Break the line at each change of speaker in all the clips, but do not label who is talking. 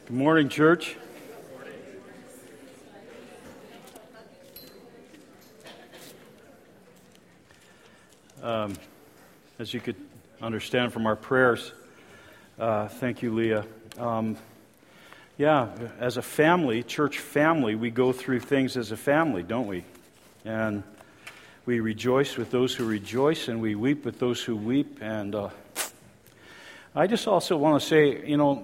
Good morning, church. As you could understand from our prayers, thank you, Leah. As a family, church family, we go through things as a family, don't we? And we rejoice with those who rejoice, and we weep with those who weep. And I just also want to say,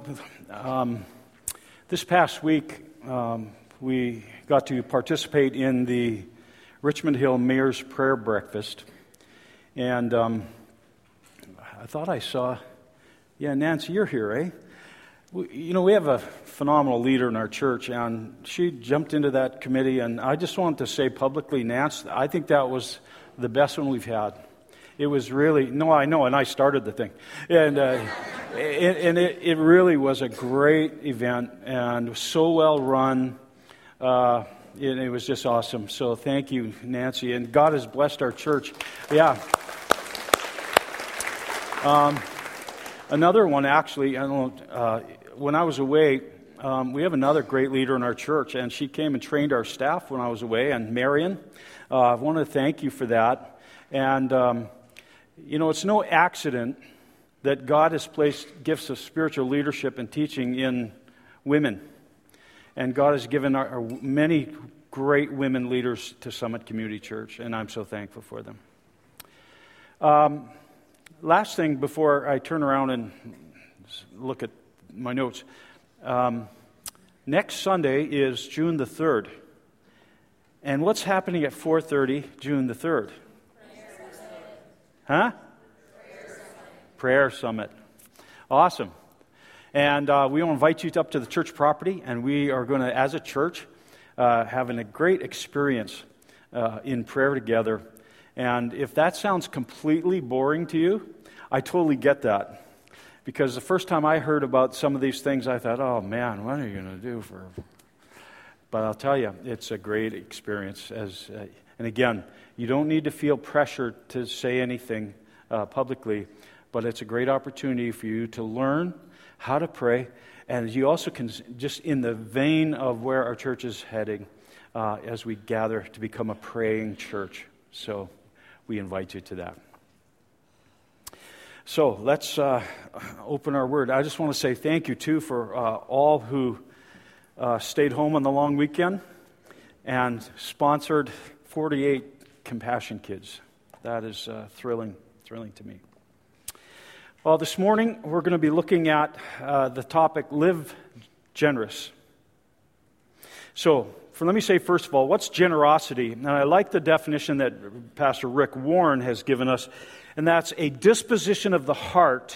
this past week, we got to participate in the Richmond Hill Mayor's Prayer Breakfast. And I thought I saw, Nancy, you're here, eh? We have a phenomenal leader in our church, and she jumped into that committee, and I just wanted to say publicly, Nancy, I think that was the best one we've had. It was really, I know, and I started the thing. And it really was a great event and so well run. And it was just awesome. So thank you, Nancy. And God has blessed our church. Yeah. Another one, actually, when I was away, we have another great leader in our church, and she came and trained our staff when I was away, and Marion. I want to thank you for that. And it's no accident that God has placed gifts of spiritual leadership and teaching in women. And God has given our many great women leaders to Summit Community Church, and I'm so thankful for them. Last thing before I turn around and look at my notes. Next Sunday is June the 3rd. And what's happening at 4:30 June the 3rd? Huh? Prayer Summit. Awesome. And we will invite you up to the church property, and we are going to, as a church, having a great experience in prayer together. And if that sounds completely boring to you, I totally get that. Because the first time I heard about some of these things, I thought, oh man, what are you going to do for... But I'll tell you, it's a great experience. And again, you don't need to feel pressured to say anything publicly, but it's a great opportunity for you to learn how to pray. And you also can, just in the vein of where our church is heading, as we gather to become a praying church. So we invite you to that. So let's open our word. I just want to say thank you, too, for all who stayed home on the long weekend and sponsored 48 Compassion Kids. That is thrilling to me. Well, this morning we're going to be looking at the topic, Live Generous. So, let me say first of all, what's generosity? And I like the definition that Pastor Rick Warren has given us, and that's a disposition of the heart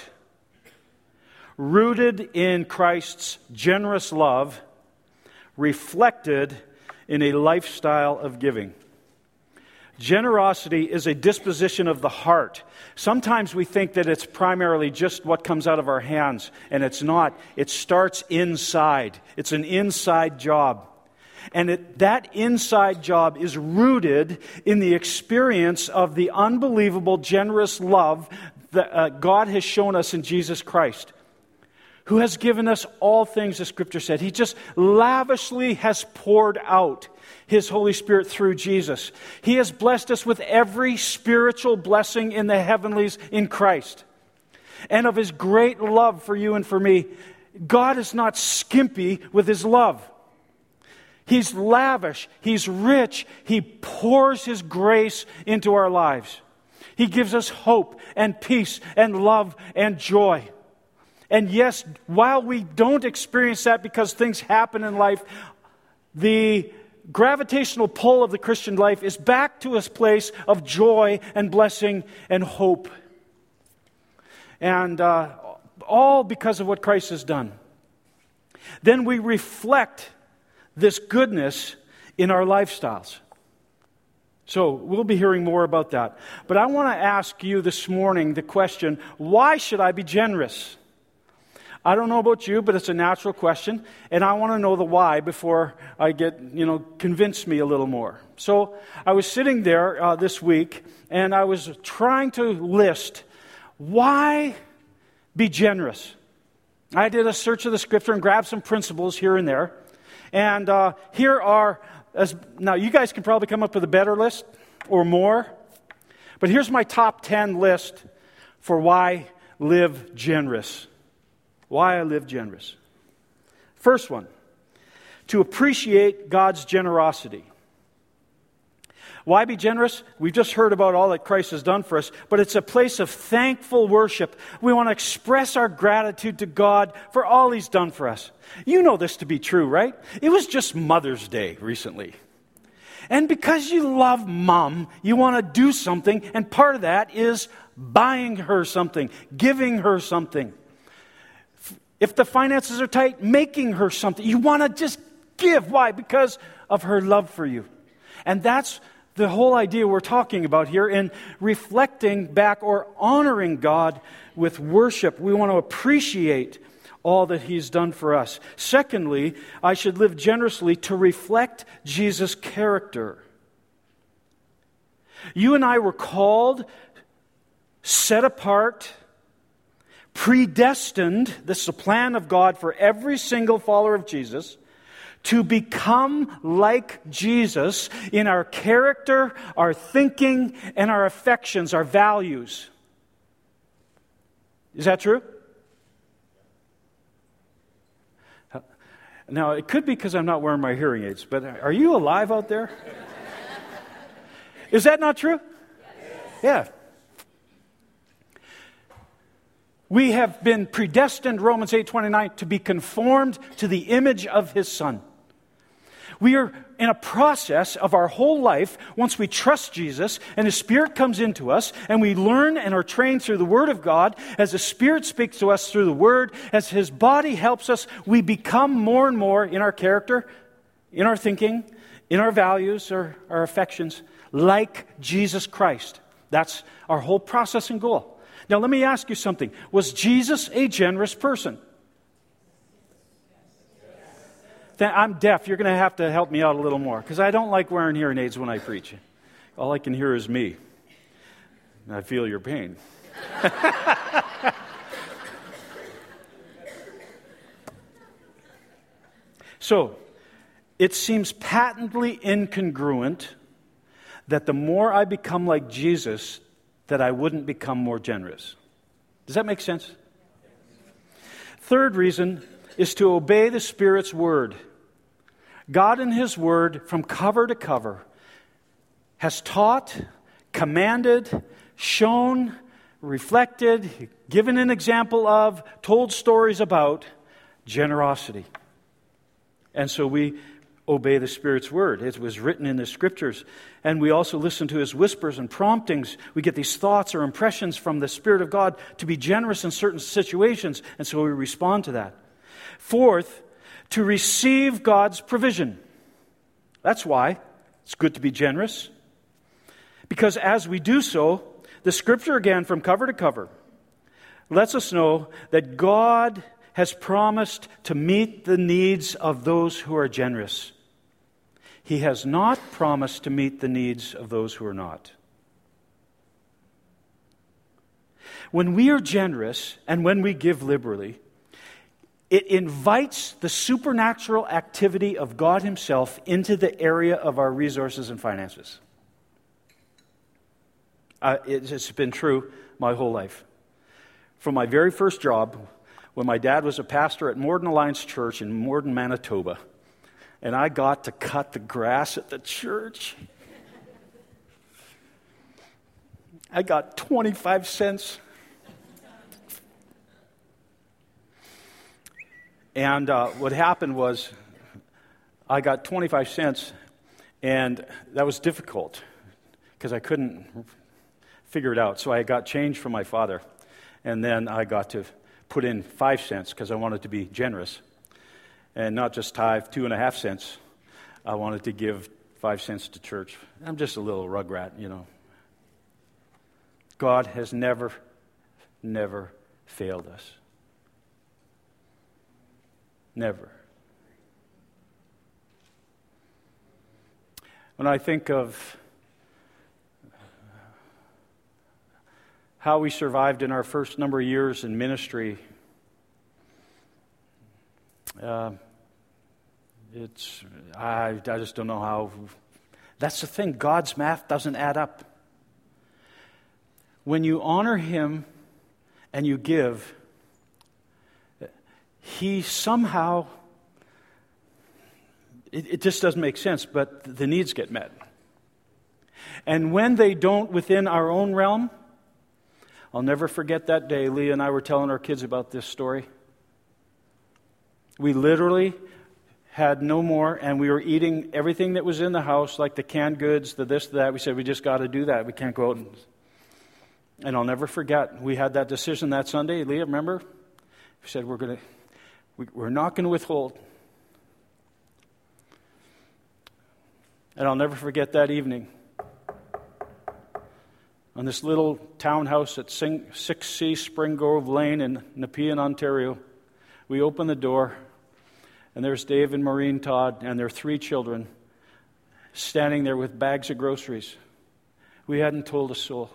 rooted in Christ's generous love, reflected in a lifestyle of giving. Generosity is a disposition of the heart. Sometimes we think that it's primarily just what comes out of our hands, and it's not. It starts inside. It's an inside job. And that inside job is rooted in the experience of the unbelievable, generous love that God has shown us in Jesus Christ, who has given us all things, the Scripture said. He just lavishly has poured out His Holy Spirit through Jesus. He has blessed us with every spiritual blessing in the heavenlies in Christ. And of His great love for you and for me, God is not skimpy with His love. He's lavish. He's rich. He pours His grace into our lives. He gives us hope and peace and love and joy. And yes, while we don't experience that because things happen in life, the gravitational pull of the Christian life is back to a place of joy and blessing and hope. And all because of what Christ has done. Then we reflect this goodness in our lifestyles. So we'll be hearing more about that. But I want to ask you this morning the question, why should I be generous? I don't know about you, but it's a natural question, and I want to know the why before I get, convince me a little more. So I was sitting there this week, and I was trying to list why be generous. I did a search of the Scripture and grabbed some principles here and there. And here are, now you guys can probably come up with a better list or more. But here's my top 10 list for why live generous. Why I live generous. First one, to appreciate God's generosity. Why be generous? We've just heard about all that Christ has done for us, but it's a place of thankful worship. We want to express our gratitude to God for all He's done for us. You know this to be true, right? It was just Mother's Day recently. And because you love Mom, you want to do something, and part of that is buying her something, giving her something. If the finances are tight, making her something. You want to just give. Why? Because of her love for you. And that's the whole idea we're talking about here in reflecting back or honoring God with worship. We want to appreciate all that He's done for us. Secondly, I should live generously to reflect Jesus' character. You and I were called, set apart, predestined, this is the plan of God for every single follower of Jesus, to become like Jesus in our character, our thinking, and our affections, our values. Is that true? Now, it could be because I'm not wearing my hearing aids, but are you alive out there? Is that not true? Yeah. We have been predestined, Romans 8:29, to be conformed to the image of His Son. We are in a process of our whole life, once we trust Jesus and His Spirit comes into us and we learn and are trained through the Word of God, as the Spirit speaks to us through the Word, as His body helps us, we become more and more in our character, in our thinking, in our values, or our affections, like Jesus Christ. That's our whole process and goal. Now let me ask you something. Was Jesus a generous person? I'm deaf. You're going to have to help me out a little more, because I don't like wearing hearing aids when I preach. All I can hear is me. And I feel your pain. So, it seems patently incongruent that the more I become like Jesus, that I wouldn't become more generous. Does that make sense? Third reason is to obey the Spirit's word. God in His word, from cover to cover, has taught, commanded, shown, reflected, given an example of, told stories about generosity. And so we obey the Spirit's word. It was written in the Scriptures. And we also listen to His whispers and promptings. We get these thoughts or impressions from the Spirit of God to be generous in certain situations. And so we respond to that. Fourth, to receive God's provision. That's why it's good to be generous. Because as we do so, the Scripture again from cover to cover lets us know that God has promised to meet the needs of those who are generous. He has not promised to meet the needs of those who are not. When we are generous and when we give liberally, it invites the supernatural activity of God Himself into the area of our resources and finances. It's been true my whole life. From my very first job, when my dad was a pastor at Morden Alliance Church in Morden, Manitoba, and I got to cut the grass at the church, I got 25 cents. And what happened was I got 25 cents, and that was difficult because I couldn't figure it out. So I got change from my father, and then I got to put in 5 cents because I wanted to be generous and not just tithe 2.5 cents. I wanted to give 5 cents to church. I'm just a little rugrat, you know. God has never failed us. Never. When I think of how we survived in our first number of years in ministry, I just don't know how. That's the thing. God's math doesn't add up. When you honor Him and you give, He somehow, it just doesn't make sense, but the needs get met. And when they don't within our own realm, I'll never forget that day. Leah and I were telling our kids about this story. We literally had no more, and we were eating everything that was in the house, like the canned goods, the this, the that. We said, we just got to do that. We can't go out. And I'll never forget, we had that decision that Sunday. Leah, remember? We said, we're not going to withhold. And I'll never forget that evening. On this little townhouse at 6C Spring Grove Lane in Nepean, Ontario, we opened the door, and there's Dave and Maureen Todd and their 3 children standing there with bags of groceries. We hadn't told a soul.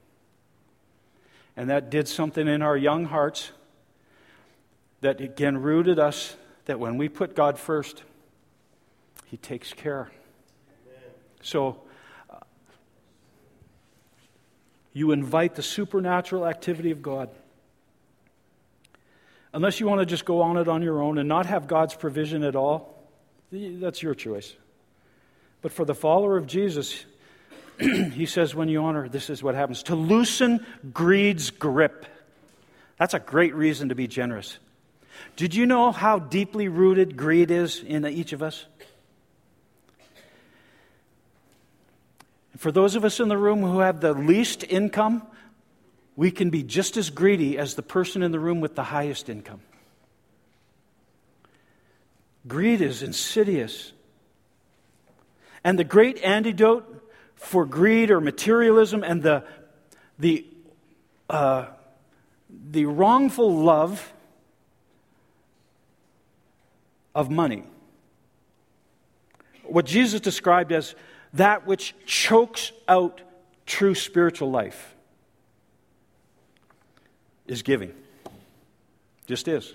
And that did something in our young hearts that again rooted us that when we put God first, He takes care. Amen. So, you invite the supernatural activity of God. Unless you want to just go on it on your own and not have God's provision at all, that's your choice. But for the follower of Jesus, He says when you honor, this is what happens. To loosen greed's grip. That's a great reason to be generous. Did you know how deeply rooted greed is in each of us? For those of us in the room who have the least income, we can be just as greedy as the person in the room with the highest income. Greed is insidious. And the great antidote for greed or materialism and the wrongful love of money, what Jesus described as that which chokes out true spiritual life, is giving. Just is.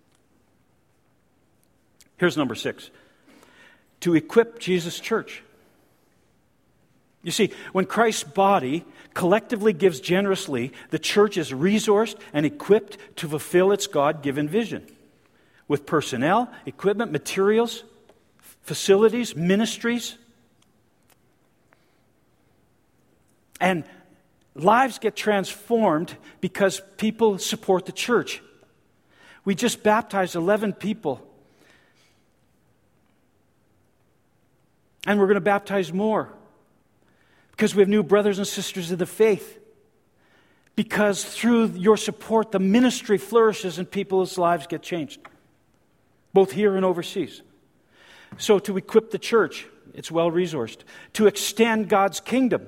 Here's number 6. To equip Jesus' church. You see, when Christ's body collectively gives generously, the church is resourced and equipped to fulfill its God-given vision. With personnel, equipment, materials, facilities, ministries. And lives get transformed because people support the church. We just baptized 11 people. And we're going to baptize more. Because we have new brothers and sisters of the faith. Because through your support, the ministry flourishes and people's lives get changed. Both here and overseas. So to equip the church, it's well-resourced. To extend God's kingdom.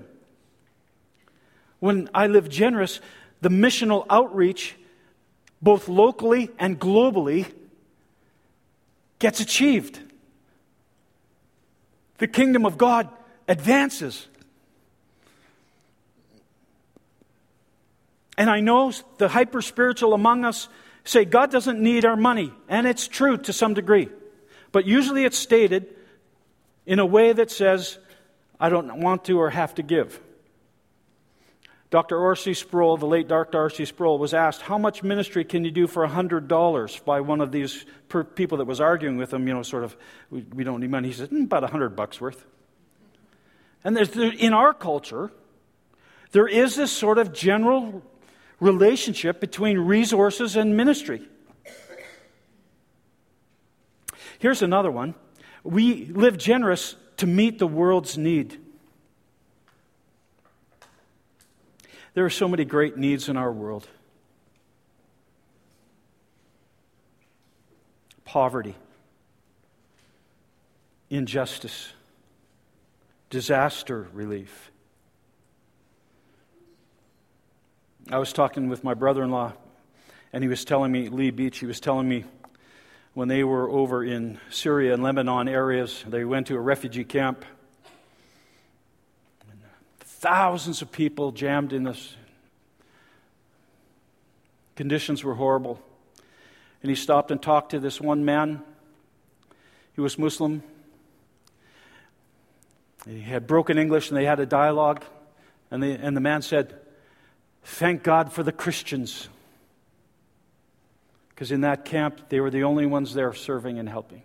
When I live generous, the missional outreach, both locally and globally, gets achieved. The kingdom of God advances. And I know the hyper-spiritual among us say God doesn't need our money. And it's true to some degree. But usually it's stated in a way that says, I don't want to or have to give. Dr. R.C. Sproul, the late Dr. R.C. Sproul, was asked, how much ministry can you do for $100 by one of these people that was arguing with him, we don't need money. He said, about $100 worth. And in our culture, there is this sort of general relationship between resources and ministry. Here's another one. We live generous to meet the world's need. There are so many great needs in our world. Poverty, injustice, disaster relief. I was talking with my brother-in-law, and he was telling me, Lee Beach, he was telling me when they were over in Syria and Lebanon areas, they went to a refugee camp. Thousands of people jammed in this. Conditions were horrible. And he stopped and talked to this one man He was Muslim. He had broken English, and they had a dialogue. And the man said, "Thank God for the Christians." Because in that camp, they were the only ones there serving and helping.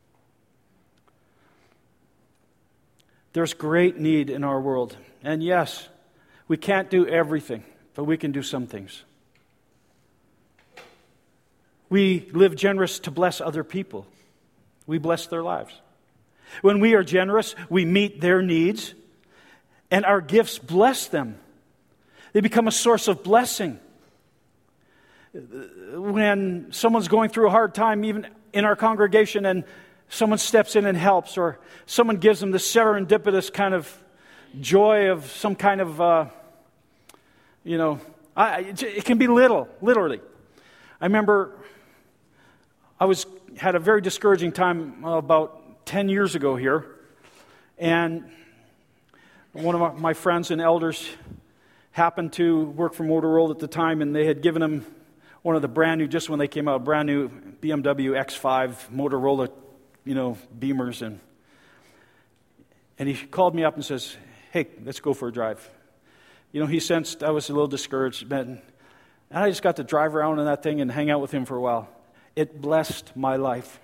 There's great need in our world. And yes, we can't do everything, but we can do some things. We live generous to bless other people. We bless their lives. When we are generous, we meet their needs, and our gifts bless them. They become a source of blessing. When someone's going through a hard time, even in our congregation, and someone steps in and helps, or someone gives them the serendipitous kind of joy of some kind of, it can be little, literally. I remember had a very discouraging time about 10 years ago here, and one of my friends and elders happened to work for Motorola at the time, and they had given him one of the brand new, just when they came out, brand new BMW X5 Motorola, Beamers, and he called me up and says, "Hey, let's go for a drive." He sensed I was a little discouraged, and I just got to drive around in that thing and hang out with him for a while. It blessed my life.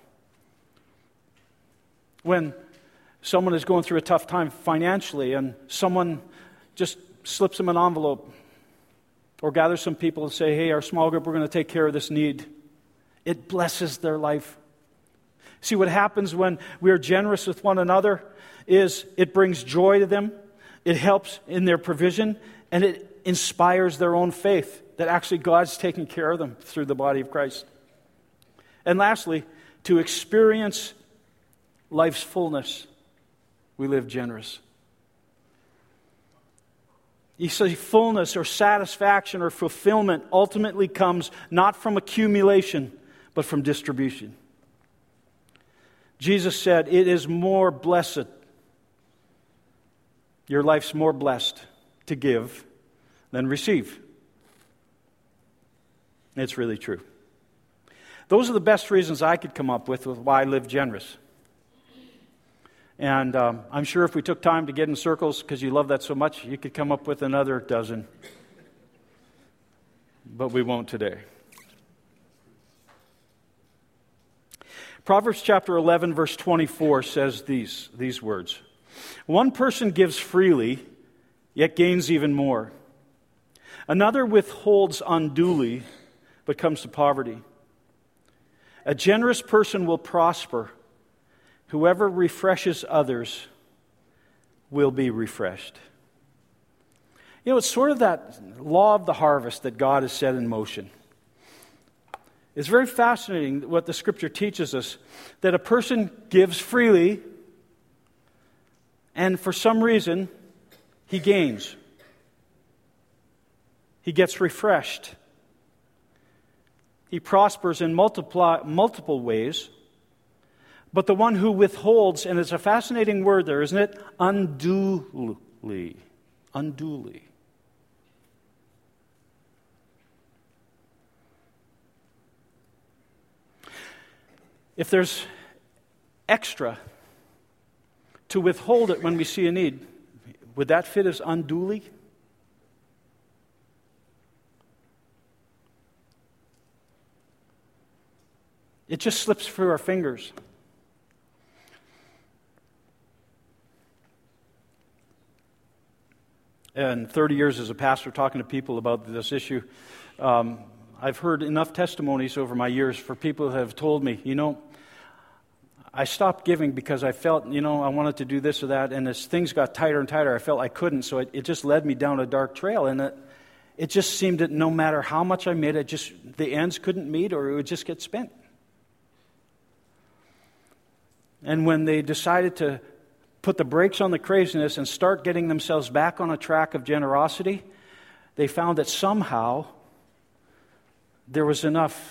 When someone is going through a tough time financially, and someone just slips them an envelope, or gathers some people and say, "Hey, our small group, we're going to take care of this need," it blesses their life. See, what happens when we are generous with one another is it brings joy to them, it helps in their provision, and it inspires their own faith that actually God's taking care of them through the body of Christ. And lastly, to experience life's fullness, we live generous. You see, fullness or satisfaction or fulfillment ultimately comes not from accumulation, but from distribution. Jesus said, "It is more blessed, your life's more blessed to give than receive." It's really true. Those are the best reasons I could come up with why I live generous. And I'm sure if we took time to get in circles, because you love that so much, you could come up with another dozen. But we won't today. Proverbs chapter 11, verse 24 says these words. "One person gives freely, yet gains even more. Another withholds unduly, but comes to poverty. A generous person will prosper. Whoever refreshes others will be refreshed." It's sort of that law of the harvest that God has set in motion. It's very fascinating what the Scripture teaches us, that a person gives freely, and for some reason, he gains. He gets refreshed. He prospers in multiple ways. But the one who withholds, and it's a fascinating word there, isn't it? Unduly. Unduly. If there's extra, to withhold it when we see a need, would that fit as unduly? It just slips through our fingers. And 30 years as a pastor talking to people about this issue, I've heard enough testimonies over my years for people who have told me, I stopped giving because I felt, I wanted to do this or that, and as things got tighter and tighter, I felt I couldn't, so it just led me down a dark trail, and it just seemed that no matter how much I made, the ends couldn't meet, or it would just get spent. And when they decided to put the brakes on the craziness and start getting themselves back on a track of generosity, they found that somehow there was enough.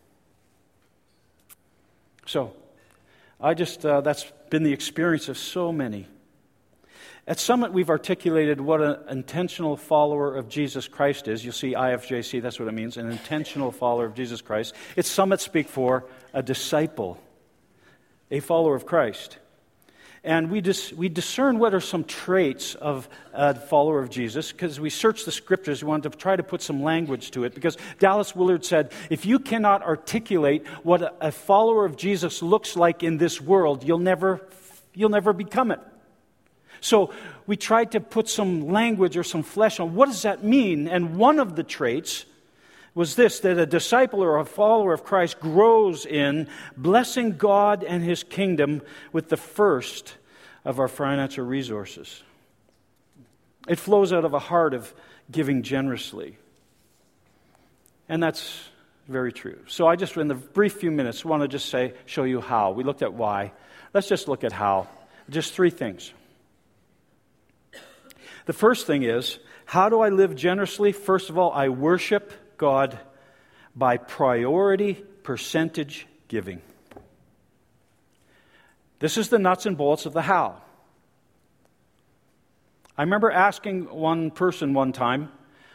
So, that's been the experience of so many. At Summit, we've articulated what an intentional follower of Jesus Christ is. You'll see IFJC, that's what it means, an intentional follower of Jesus Christ. It's Summit speak for a disciple a follower of Christ. And we discern what are some traits of a follower of Jesus, because we searched the Scriptures. We wanted to try to put some language to it, because Dallas Willard said, if you cannot articulate what a follower of Jesus looks like in this world, you'll never become it. So we tried to put some language or some flesh on what does that mean. And one of the traits was this, that a disciple or a follower of Christ grows in blessing God and His kingdom with the first of our financial resources. It flows out of a heart of giving generously. And that's very true. So I just, in the brief few minutes, want to just show you how. We looked at why. Let's just look at how. Just 3 things. The first thing is, how do I live generously? First of all, I worship God by priority percentage giving. This is the nuts and bolts of the how. I remember asking one person one time,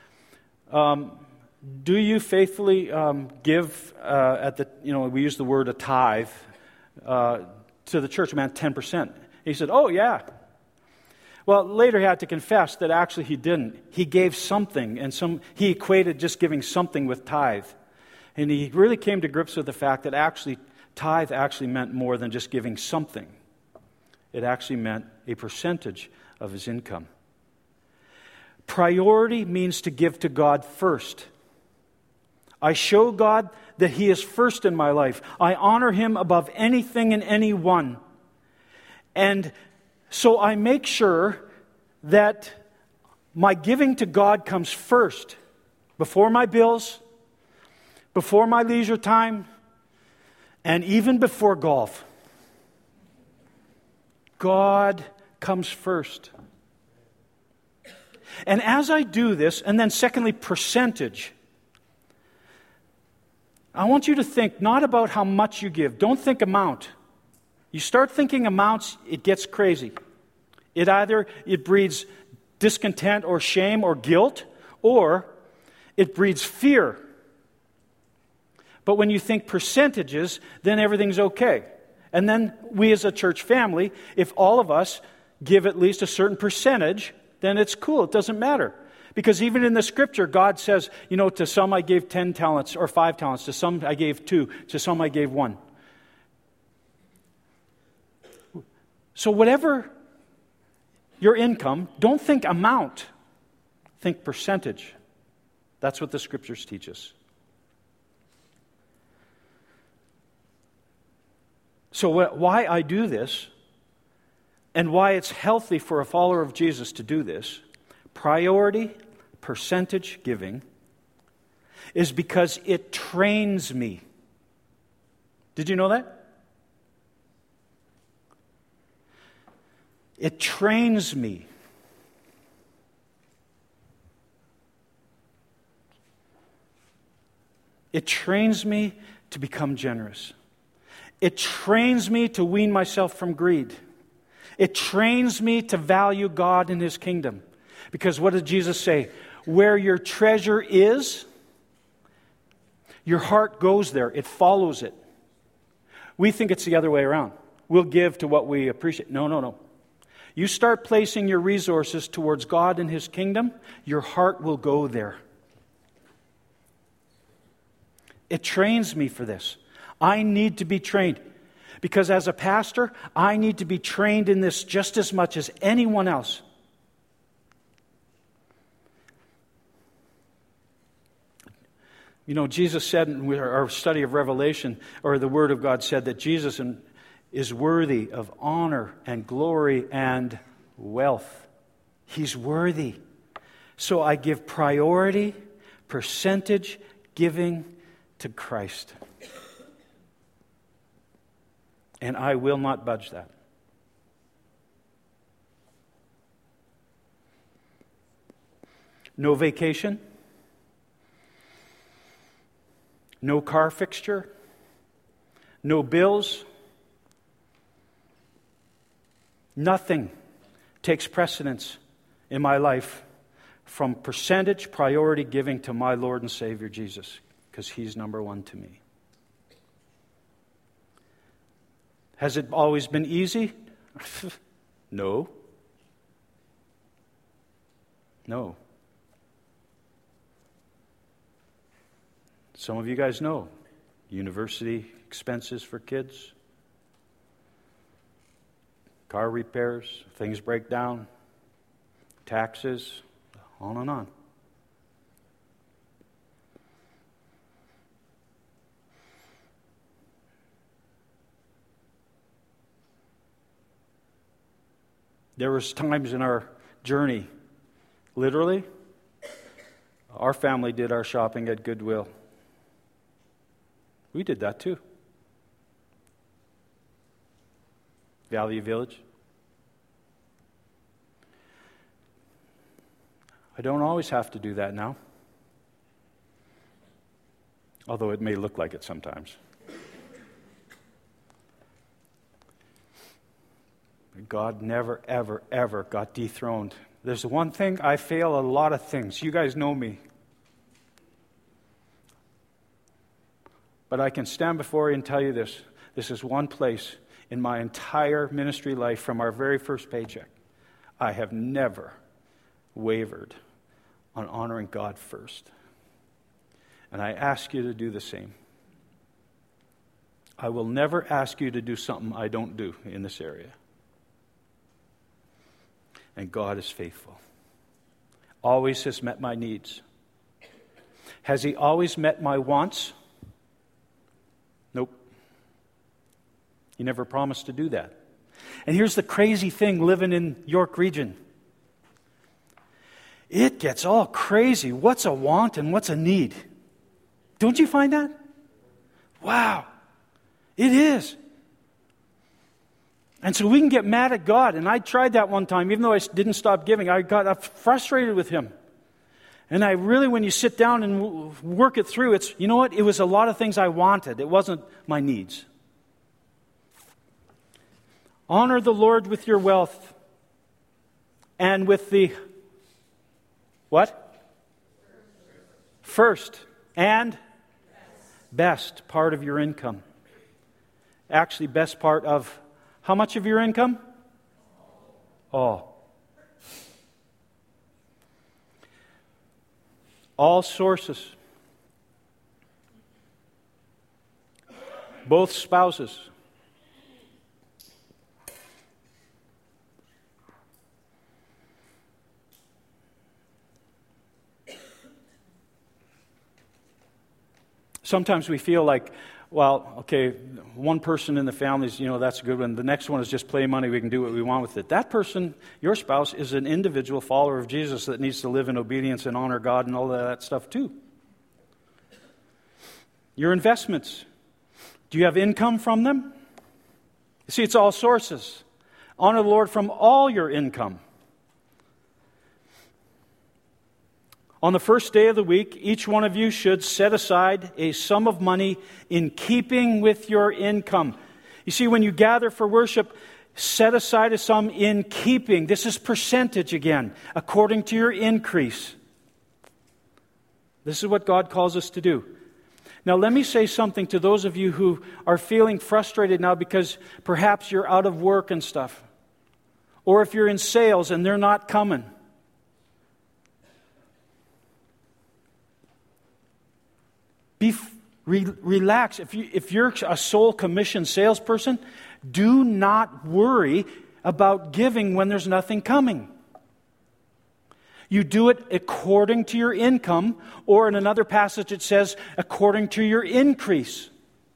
do you faithfully give we use the word a tithe to the church, man, 10%. He said, oh yeah. Well, later he had to confess that actually he didn't. He gave something, and he equated just giving something with tithe. And he really came to grips with the fact that actually tithe actually meant more than just giving something. It actually meant a percentage of his income. Priority means to give to God first. I show God that He is first in my life. I honor Him above anything and anyone. And so I make sure that my giving to God comes first, before my bills, before my leisure time, and even before golf. God comes first. And as I do this, and then secondly, percentage. I want you to think not about how much you give. Don't think amount. You start thinking amounts, it gets crazy. It breeds discontent or shame or guilt, or it breeds fear. But when you think percentages, then everything's okay. And then we as a church family, if all of us give at least a certain percentage, then it's cool. It doesn't matter. Because even in the Scripture, God says, to some I gave 10 talents or 5 talents. To some I gave 2. To some I gave 1. So whatever your income, don't think amount. Think percentage. That's what the Scriptures teach us. So why I do this, and why it's healthy for a follower of Jesus to do this, priority percentage giving, is because it trains me. Did you know that? It trains me. It trains me to become generous. It trains me to wean myself from greed. It trains me to value God and His kingdom. Because what did Jesus say? Where your treasure is, your heart goes there. It follows it. We think it's the other way around. We'll give to what we appreciate. No. You start placing your resources towards God and His kingdom, your heart will go there. It trains me for this. I need to be trained. Because as a pastor, I need to be trained in this just as much as anyone else. Jesus said in our study of Revelation, or the Word of God said that Jesus is worthy of honor and glory and wealth. He's worthy. So I give priority, percentage giving to Christ. And I will not budge that. No vacation. No car fixture. No bills. Nothing takes precedence in my life from percentage priority giving to my Lord and Savior Jesus, because He's number one to me. Has it always been easy? No. No. Some of you guys know university expenses for kids, car repairs, things break down, taxes, on and on. There was times in our journey, literally, our family did our shopping at Goodwill. We did that too. Valley Village. I don't always have to do that now, although it may look like it sometimes. God never, ever, ever got dethroned. There's one thing, I fail a lot of things. You guys know me. But I can stand before you and tell you this. This is one place in my entire ministry life from our very first paycheck. I have never wavered on honoring God first. And I ask you to do the same. I will never ask you to do something I don't do in this area. And God is faithful. Always has met my needs. Has He always met my wants? Nope. He never promised to do that. And here's the crazy thing living in York Region. It gets all crazy. What's a want and what's a need? Don't you find that? Wow. It is. And so we can get mad at God. And I tried that one time. Even though I didn't stop giving, I got frustrated with Him. And I really, when you sit down and work it through, it's, you know what? It was a lot of things I wanted. It wasn't my needs. Honor the Lord with your wealth and with the, what? First and best part of your income. Actually, best part of how much of your income? All. All sources. Both spouses. Sometimes we feel like, well, okay, one person in the family is, that's a good one. The next one is just play money. We can do what we want with it. That person, your spouse, is an individual follower of Jesus that needs to live in obedience and honor God and all of that stuff too. Your investments. Do you have income from them? You see, it's all sources. Honor the Lord from all your income. On the first day of the week, each one of you should set aside a sum of money in keeping with your income. You see, when you gather for worship, set aside a sum in keeping. This is percentage again, according to your increase. This is what God calls us to do. Now, let me say something to those of you who are feeling frustrated now because perhaps you're out of work and stuff. Or if you're in sales and they're not coming. Relax. If you're a sole commission salesperson, do not worry about giving when there's nothing coming. You do it according to your income, or in another passage it says, according to your increase.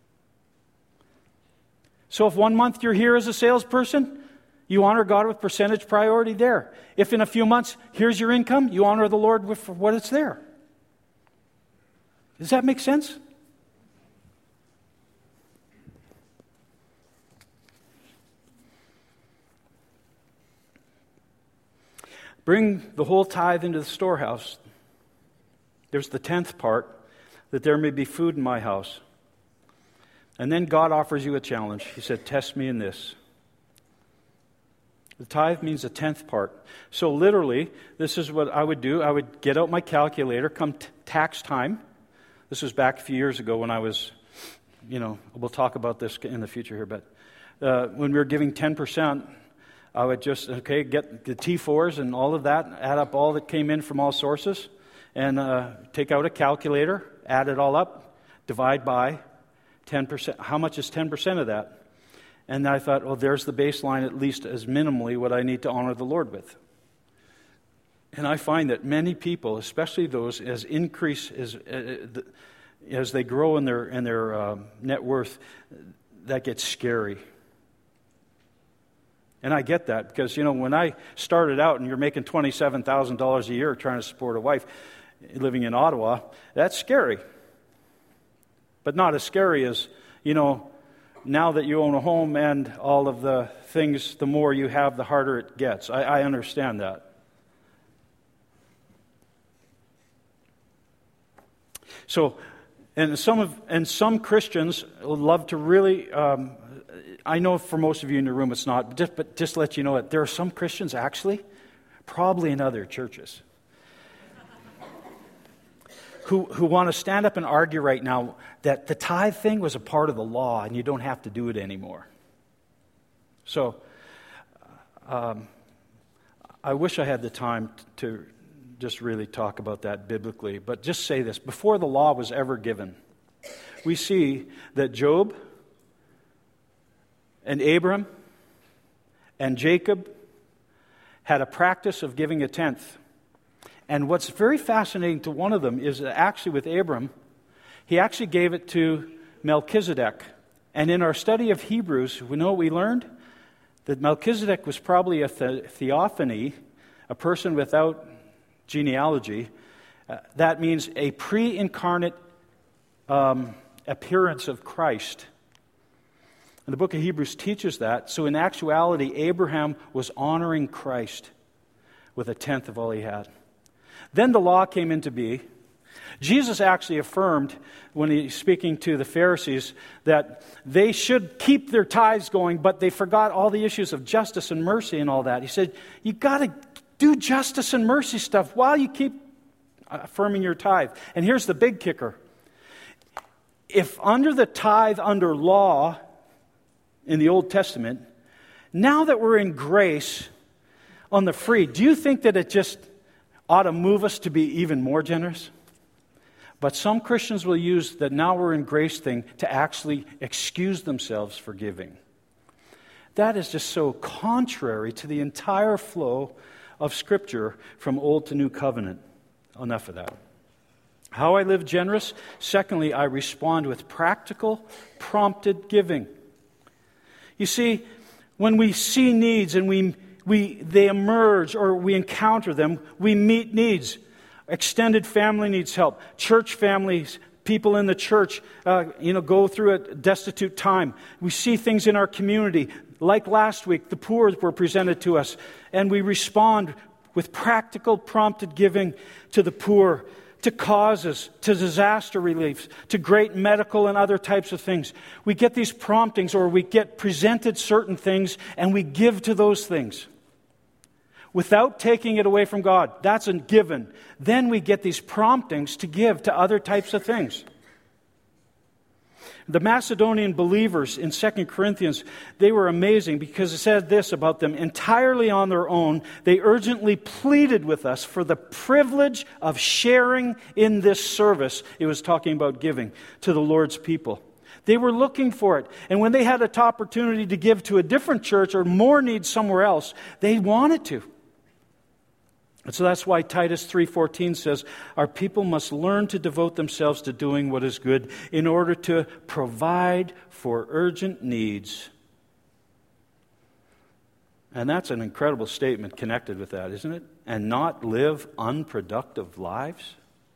So if 1 month you're here as a salesperson, you honor God with percentage priority there. If in a few months, here's your income, you honor the Lord with what it's there. Does that make sense? Bring the whole tithe into the storehouse. There's the 10th part, that there may be food in my house. And then God offers you a challenge. He said, test me in this. The tithe means the 10th part. So literally, this is what I would do. I would get out my calculator, come tax time. This was back a few years ago when I was, we'll talk about this in the future here, but when we were giving 10%, I would just, get the T4s and all of that, add up all that came in from all sources, and take out a calculator, add it all up, divide by 10%. How much is 10% of that? And I thought, well, there's the baseline, at least as minimally what I need to honor the Lord with. And I find that many people, especially those as they grow in their net worth, that gets scary. And I get that because, when I started out and you're making $27,000 a year trying to support a wife living in Ottawa, that's scary. But not as scary as, now that you own a home and all of the things, the more you have, the harder it gets. I understand that. So, and some Christians would love to really, I know for most of you in the room it's not, but just to let you know that there are some Christians actually, probably in other churches, who want to stand up and argue right now that the tithe thing was a part of the law and you don't have to do it anymore. So, I wish I had the time to just really talk about that biblically, but just say this. Before the law was ever given, we see that Job and Abram and Jacob had a practice of giving a tenth. And what's very fascinating to one of them is that actually with Abram, he actually gave it to Melchizedek. And in our study of Hebrews, we know what we learned? That Melchizedek was probably a theophany, a person without genealogy. That means a pre-incarnate appearance of Christ. And the book of Hebrews teaches that. So in actuality, Abraham was honoring Christ with a tenth of all he had. Then the law came into being. Jesus actually affirmed, when he's speaking to the Pharisees, that they should keep their tithes going, but they forgot all the issues of justice and mercy and all that. He said, you got to do justice and mercy stuff while you keep affirming your tithe. And here's the big kicker. If under the tithe, under law, in the Old Testament, now that we're in grace on the free, do you think that it just ought to move us to be even more generous? But some Christians will use the now we're in grace thing to actually excuse themselves for giving. That is just so contrary to the entire flow of Scripture from Old to New Covenant. Enough of that. How I live generous? Secondly, I respond with practical, prompted giving. You see, when we see needs and they emerge or we encounter them, we meet needs. Extended family needs help. Church families, people in the church, go through a destitute time. We see things in our community. Like last week, the poor were presented to us, and we respond with practical, prompted giving to the poor, to causes, to disaster reliefs, to great medical and other types of things. We get these promptings, or we get presented certain things, and we give to those things without taking it away from God. That's a given. Then we get these promptings to give to other types of things. The Macedonian believers in 2 Corinthians, they were amazing because it said this about them: entirely on their own, they urgently pleaded with us for the privilege of sharing in this service. It was talking about giving to the Lord's people. They were looking for it. And when they had an opportunity to give to a different church or more needs somewhere else, they wanted to. And so that's why Titus 3:14 says, our people must learn to devote themselves to doing what is good in order to provide for urgent needs. And that's an incredible statement connected with that, isn't it? And not live unproductive lives.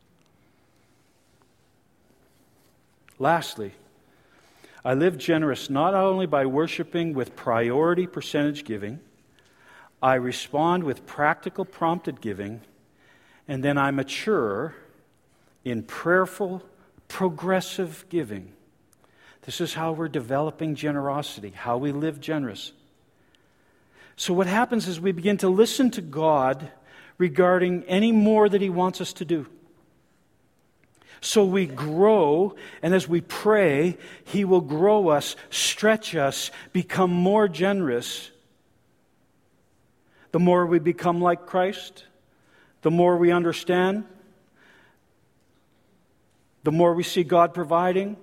Lastly, I live generous not only by worshiping with priority percentage giving, I respond with practical prompted giving, and then I mature in prayerful, progressive giving. This is how we're developing generosity, how we live generous. So what happens is we begin to listen to God regarding any more that He wants us to do. So we grow, and as we pray, He will grow us, stretch us, become more generous. The more we become like Christ, the more we understand, the more we see God providing.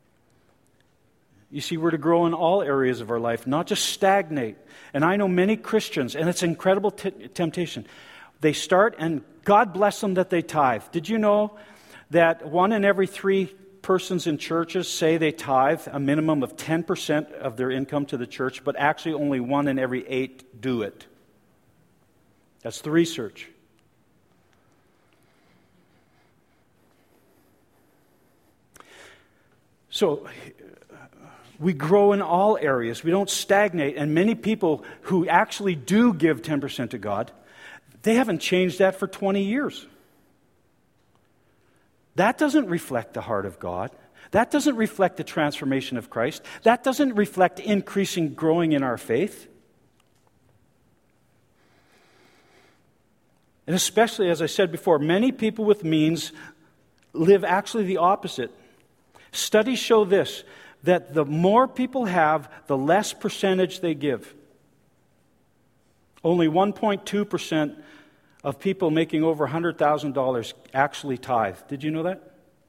You see, we're to grow in all areas of our life, not just stagnate. And I know many Christians, and it's an incredible temptation. They start, and God bless them that they tithe. Did you know that 1 in every 3 persons in churches say they tithe a minimum of 10% of their income to the church, but actually only 1 in every 8 do it? That's the research. So we grow in all areas. We don't stagnate. And many people who actually do give 10% to God, they haven't changed that for 20 years. That doesn't reflect the heart of God. That doesn't reflect the transformation of Christ. That doesn't reflect increasing, growing in our faith. And especially, as I said before, many people with means live actually the opposite. Studies show this, that the more people have, the less percentage they give. Only 1.2% of people making over $100,000 actually tithe. Did you know that?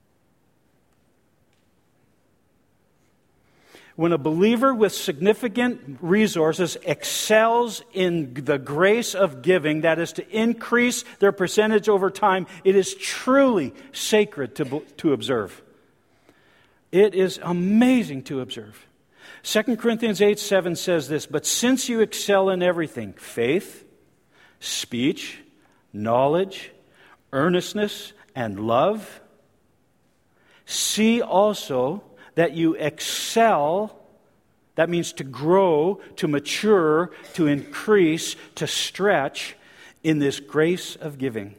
When a believer with significant resources excels in the grace of giving, that is to increase their percentage over time, it is truly sacred to observe. It is amazing to observe. 2 Corinthians 8:7 says this, "But since you excel in everything, faith, speech, knowledge, earnestness, and love, see also that you excel," that means to grow, to mature, to increase, to stretch in this grace of giving.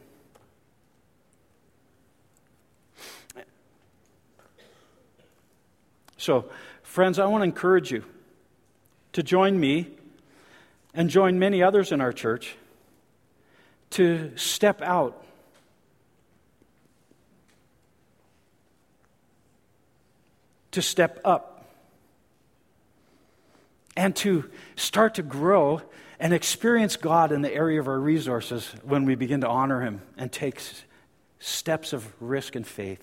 So, friends, I want to encourage you to join me and join many others in our church to step out. To step up. And to start to grow and experience God in the area of our resources when we begin to honor Him and take steps of risk and faith.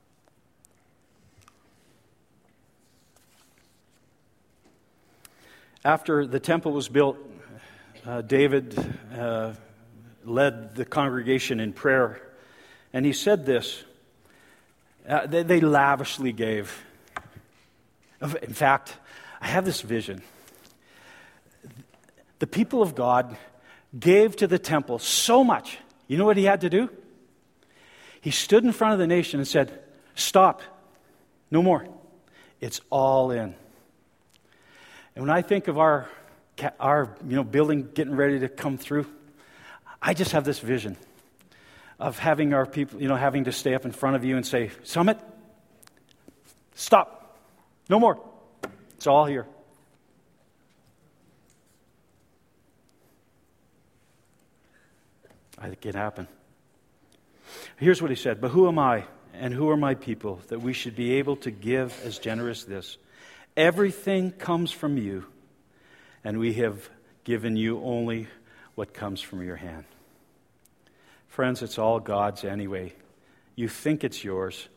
After the temple was built, David led the congregation in prayer, and he said this. They lavishly gave. In fact, I have this vision. The people of God gave to the temple so much. You know what he had to do? He stood in front of the nation and said, "Stop. No more. It's all in." And when I think of our building getting ready to come through, I just have this vision of having our people, having to stay up in front of you and say, "Summit, stop. No more. It's all here." I think it can happen. Here's what he said, "But who am I and who are my people that we should be able to give as generous as this? Everything comes from you, and we have given you only what comes from your hand." Friends, it's all God's anyway. You think it's yours.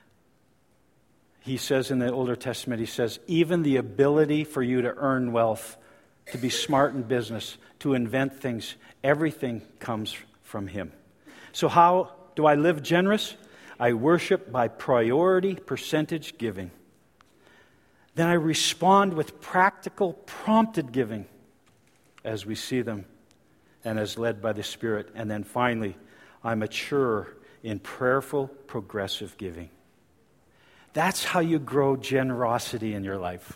He says in the Older Testament, he says, even the ability for you to earn wealth, to be smart in business, to invent things, everything comes from Him. So how do I live generous? I worship by priority percentage giving. Then I respond with practical, prompted giving as we see them and as led by the Spirit. And then finally, I mature in prayerful, progressive giving. That's how you grow generosity in your life.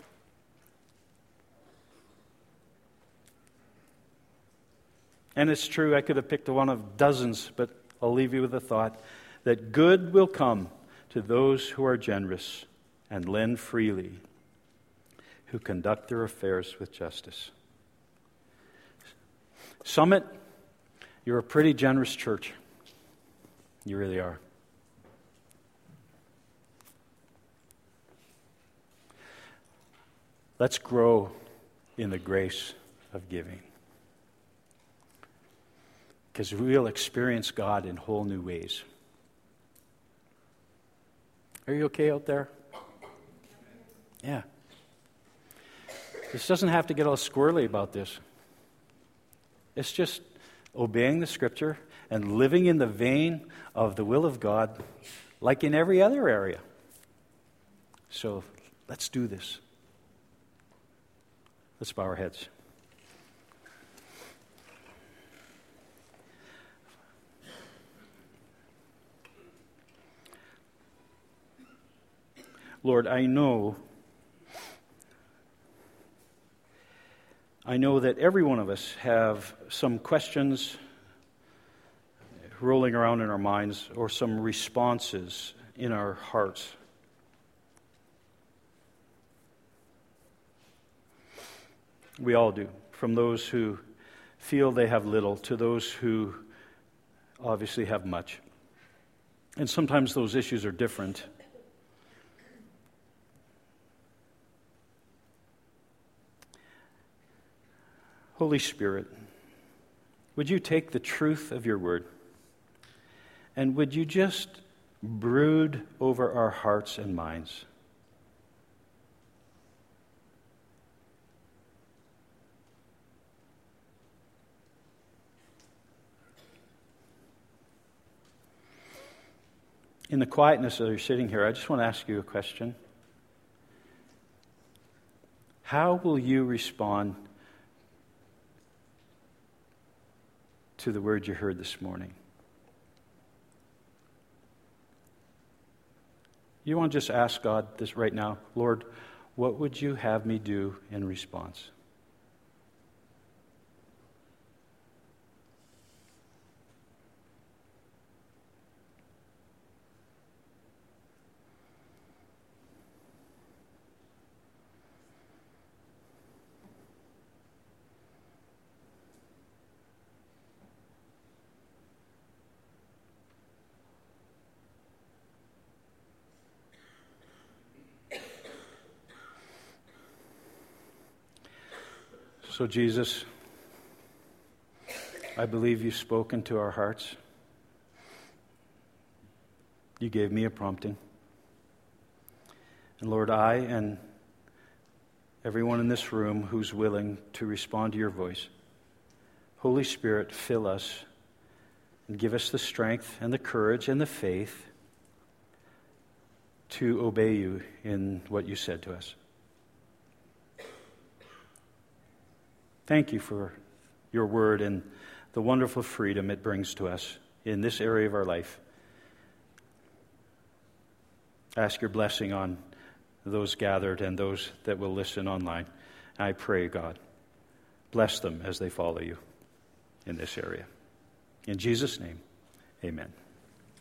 And it's true, I could have picked one of dozens, but I'll leave you with the thought that good will come to those who are generous and lend freely, who conduct their affairs with justice. Summit, you're a pretty generous church. You really are. Let's grow in the grace of giving. Because we'll experience God in whole new ways. Are you okay out there? Yeah. This doesn't have to get all squirrely about this. It's just obeying the Scripture and living in the vein of the will of God, like in every other area. So let's do this. Let's bow our heads. Lord, I know that every one of us have some questions rolling around in our minds or some responses in our hearts. We all do, from those who feel they have little to those who obviously have much. And sometimes those issues are different. Holy Spirit, would you take the truth of your word and would you just brood over our hearts and minds? In the quietness that you're sitting here, I just want to ask you a question. How will you respond to the word you heard this morning? You want to just ask God this right now, Lord, what would you have me do in response? So, Jesus, I believe you've spoken to our hearts. You gave me a prompting. And Lord, I and everyone in this room who's willing to respond to your voice, Holy Spirit, fill us and give us the strength and the courage and the faith to obey you in what you said to us. Thank you for your word and the wonderful freedom it brings to us in this area of our life. Ask your blessing on those gathered and those that will listen online. I pray, God, bless them as they follow you in this area. In Jesus' name, amen.